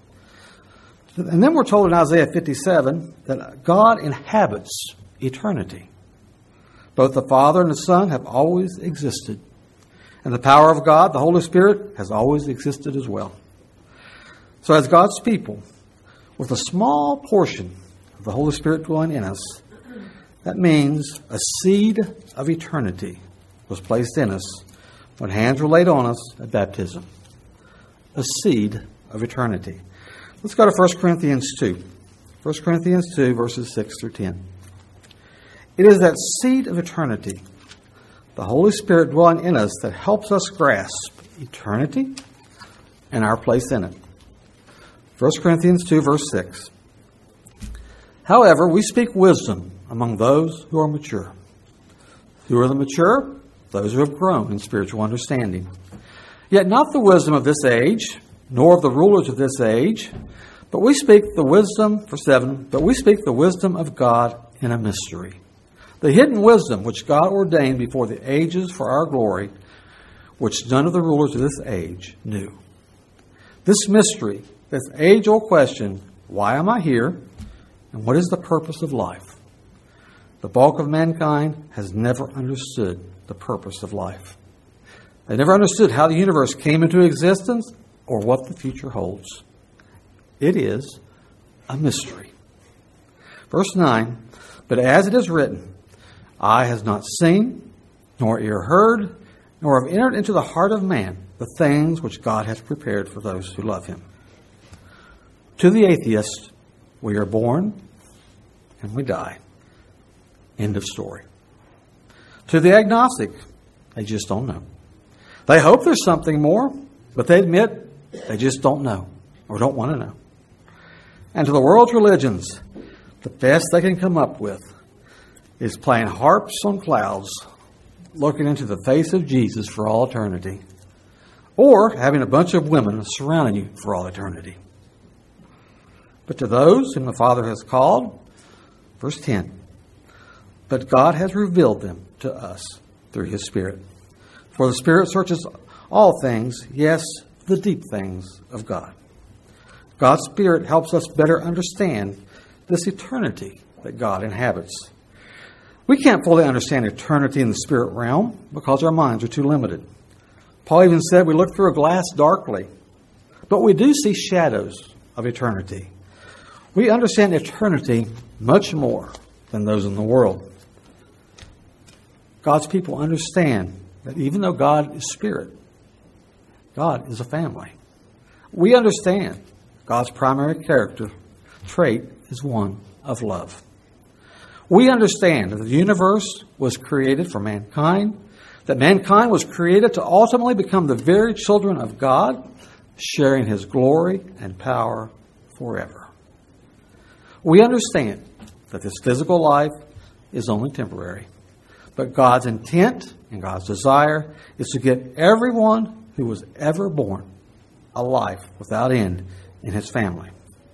And then we're told in Isaiah fifty-seven that God inhabits eternity. Both the Father and the Son have always existed. And the power of God, the Holy Spirit, has always existed as well. So as God's people, with a small portion of the Holy Spirit dwelling in us, that means a seed of eternity was placed in us when hands were laid on us at baptism. A seed of eternity. Let's go to First Corinthians two. First Corinthians two, verses six through ten. It is that seed of eternity, the Holy Spirit dwelling in us, that helps us grasp eternity and our place in it. First Corinthians two, verse six. However, we speak wisdom among those who are mature. Who are the mature? Those who have grown in spiritual understanding. Yet not the wisdom of this age, nor of the rulers of this age, but we speak the wisdom, verse seven, but we speak the wisdom of God in a mystery. The hidden wisdom which God ordained before the ages for our glory, which none of the rulers of this age knew. This mystery, this age-old question, why am I here, and what is the purpose of life? The bulk of mankind has never understood the purpose of life. They never understood how the universe came into existence or what the future holds. It is a mystery. Verse nine, but as it is written, eye has not seen, nor ear heard, nor have entered into the heart of man the things which God hath prepared for those who love him. To the atheist, we are born and we die. End of story. To the agnostic, they just don't know. They hope there's something more, but they admit they just don't know or don't want to know. And to the world's religions, the best they can come up with is playing harps on clouds, looking into the face of Jesus for all eternity, or having a bunch of women surrounding you for all eternity. But to those whom the Father has called, verse ten, but God has revealed them to us through his Spirit. For the Spirit searches all things, yes, the deep things of God. God's Spirit helps us better understand this eternity that God inhabits. We can't fully understand eternity in the spirit realm because our minds are too limited. Paul even said we look through a glass darkly, but we do see shadows of eternity. We understand eternity much more than those in the world. God's people understand that even though God is spirit, God is a family. We understand God's primary character trait is one of love. We understand that the universe was created for mankind, that mankind was created to ultimately become the very children of God, sharing his glory and power forever. We understand that this physical life is only temporary, but God's intent and God's desire is to get everyone who was ever born a life without end in his family.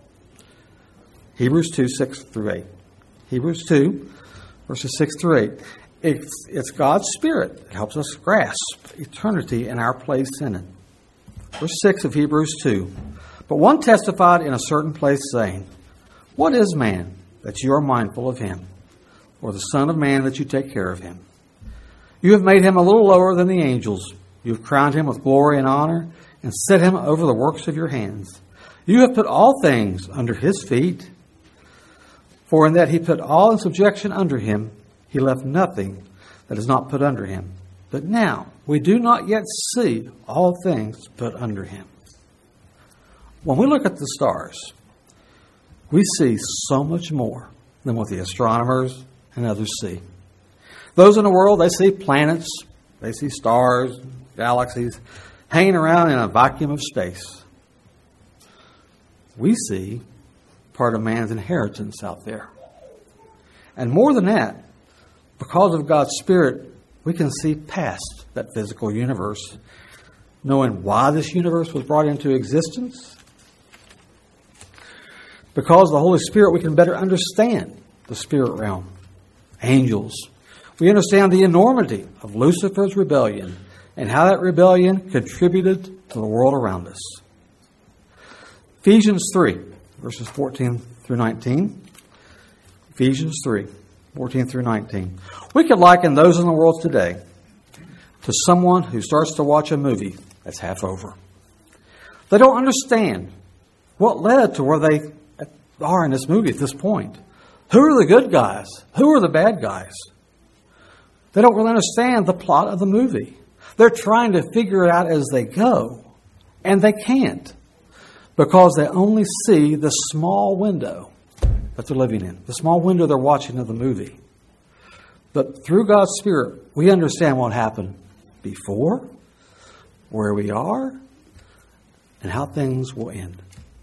Hebrews two, six through eight. Hebrews two, verses six through eight. It's, it's God's Spirit that helps us grasp eternity and our place in it. Verse six of Hebrews two. But one testified in a certain place, saying, what is man that you are mindful of him, or the Son of Man that you take care of him? You have made him a little lower than the angels. You have crowned him with glory and honor, and set him over the works of your hands. You have put all things under his feet. For in that he put all in subjection under him, he left nothing that is not put under him. But now we do not yet see all things put under him. When we look at the stars, we see so much more than what the astronomers and others see. Those in the world, they see planets, they see stars, galaxies, hanging around in a vacuum of space. We see part of man's inheritance out there. And more than that, because of God's Spirit, we can see past that physical universe, knowing why this universe was brought into existence. Because of the Holy Spirit, we can better understand the spirit realm, angels. We understand the enormity of Lucifer's rebellion and how that rebellion contributed to the world around us. Ephesians three, verses fourteen through nineteen. Ephesians three, fourteen through nineteen. We could liken those in the world today to someone who starts to watch a movie that's half over. They don't understand what led to where they are in this movie at this point. Who are the good guys? Who are the bad guys? They don't really understand the plot of the movie. They're trying to figure it out as they go, and they can't because they only see the small window that they're living in, the small window they're watching of the movie. But through God's Spirit, we understand what happened before, where we are, and how things will end.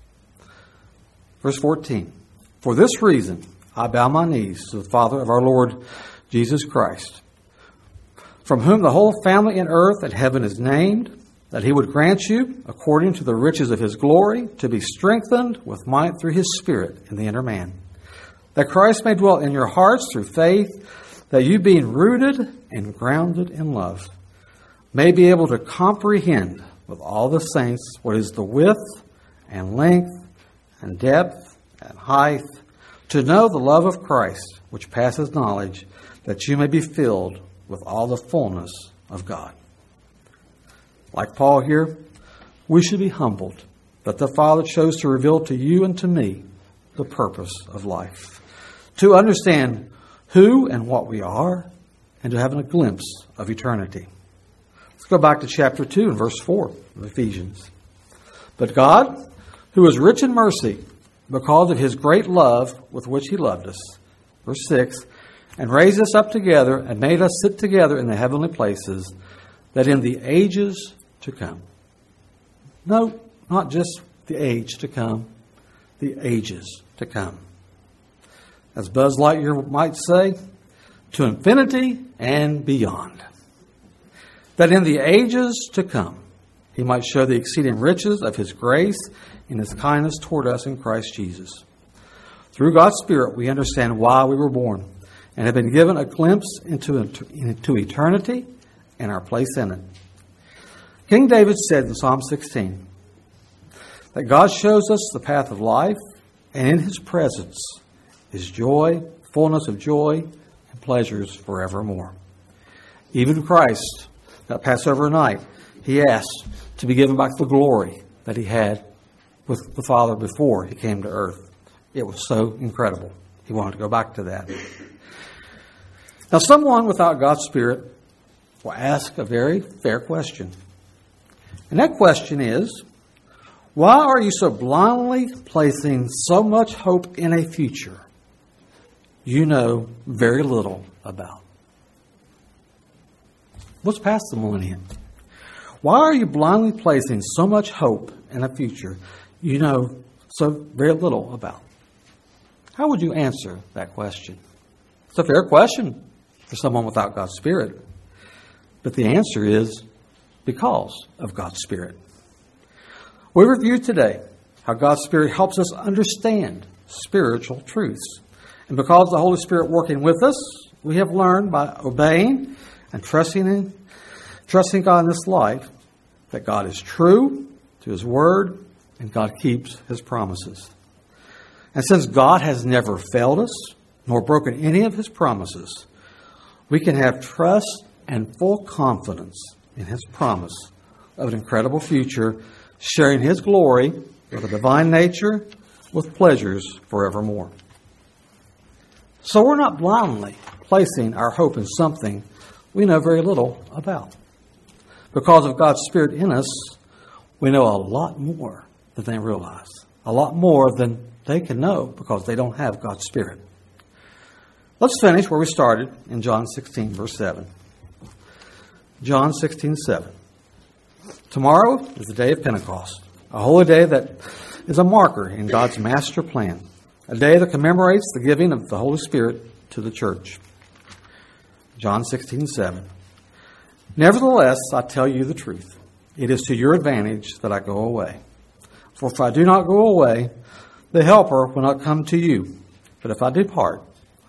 Verse fourteen, for this reason I bow my knees to the Father of our Lord Jesus Christ, from whom the whole family in earth and heaven is named, that he would grant you, according to the riches of his glory, to be strengthened with might through his Spirit in the inner man, that Christ may dwell in your hearts through faith, that you, being rooted and grounded in love, may be able to comprehend with all the saints what is the width and length and depth and height, to know the love of Christ, which passes knowledge, that you may be filled with all the fullness of God. Like Paul here, we should be humbled that the Father chose to reveal to you and to me the purpose of life, to understand who and what we are, and to have a glimpse of eternity. Let's go back to chapter two and verse four of Ephesians. But God, who is rich in mercy, because of his great love with which he loved us, verse six, and raised us up together and made us sit together in the heavenly places, that in the ages to come. No, not just the age to come, the ages to come. As Buzz Lightyear might say, to infinity and beyond. That in the ages to come, he might show the exceeding riches of his grace and his kindness toward us in Christ Jesus. Through God's Spirit, we understand why we were born and have been given a glimpse into, into eternity and our place in it. King David said in Psalm sixteen that God shows us the path of life, and in his presence is joy, fullness of joy, and pleasures forevermore. Even Christ, that Passover night, he asked to be given back the glory that he had with the Father before he came to earth. It was so incredible. He wanted to go back to that. Now, someone without God's Spirit will ask a very fair question. And that question is, why are you so blindly placing so much hope in a future you know very little about? What's past the millennium? Why are you blindly placing so much hope in a future you know so very little about? How would you answer that question? It's a fair question for someone without God's Spirit. But the answer is because of God's Spirit. We reviewed today how God's Spirit helps us understand spiritual truths. And because of the Holy Spirit working with us, we have learned by obeying and trusting in, trusting God in this life that God is true to his word and God keeps his promises. And since God has never failed us nor broken any of his promises, we can have trust and full confidence in his promise of an incredible future, sharing his glory with a divine nature with pleasures forevermore. So we're not blindly placing our hope in something we know very little about. Because of God's Spirit in us, we know a lot more than they realize. A lot more than they can know because they don't have God's Spirit. Let's finish where we started in John sixteen, verse seven. John sixteen, seven. Tomorrow is the day of Pentecost, a holy day that is a marker in God's master plan, a day that commemorates the giving of the Holy Spirit to the church. John sixteen, seven. Nevertheless, I tell you the truth. It is to your advantage that I go away. For if I do not go away, the Helper will not come to you. But if I depart,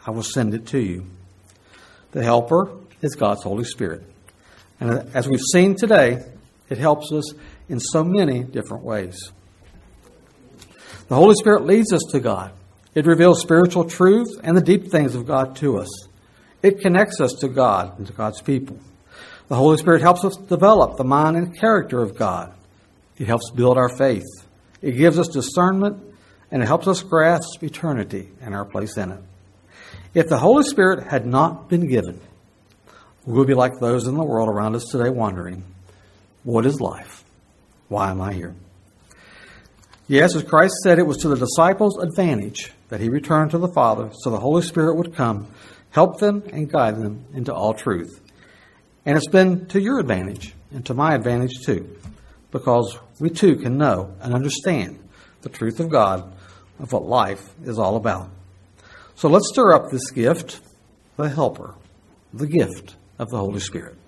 I will send it to you. The Helper is God's Holy Spirit. And as we've seen today, it helps us in so many different ways. The Holy Spirit leads us to God. It reveals spiritual truth and the deep things of God to us. It connects us to God and to God's people. The Holy Spirit helps us develop the mind and character of God. It helps build our faith. It gives us discernment, and it helps us grasp eternity and our place in it. If the Holy Spirit had not been given, we would be like those in the world around us today wondering, what is life? Why am I here? Yes, as Christ said, it was to the disciples' advantage that he returned to the Father so the Holy Spirit would come, help them, and guide them into all truth. And it's been to your advantage and to my advantage too, because we too can know and understand the truth of God, of what life is all about. So let's stir up this gift, the Helper, the gift of the Holy Spirit.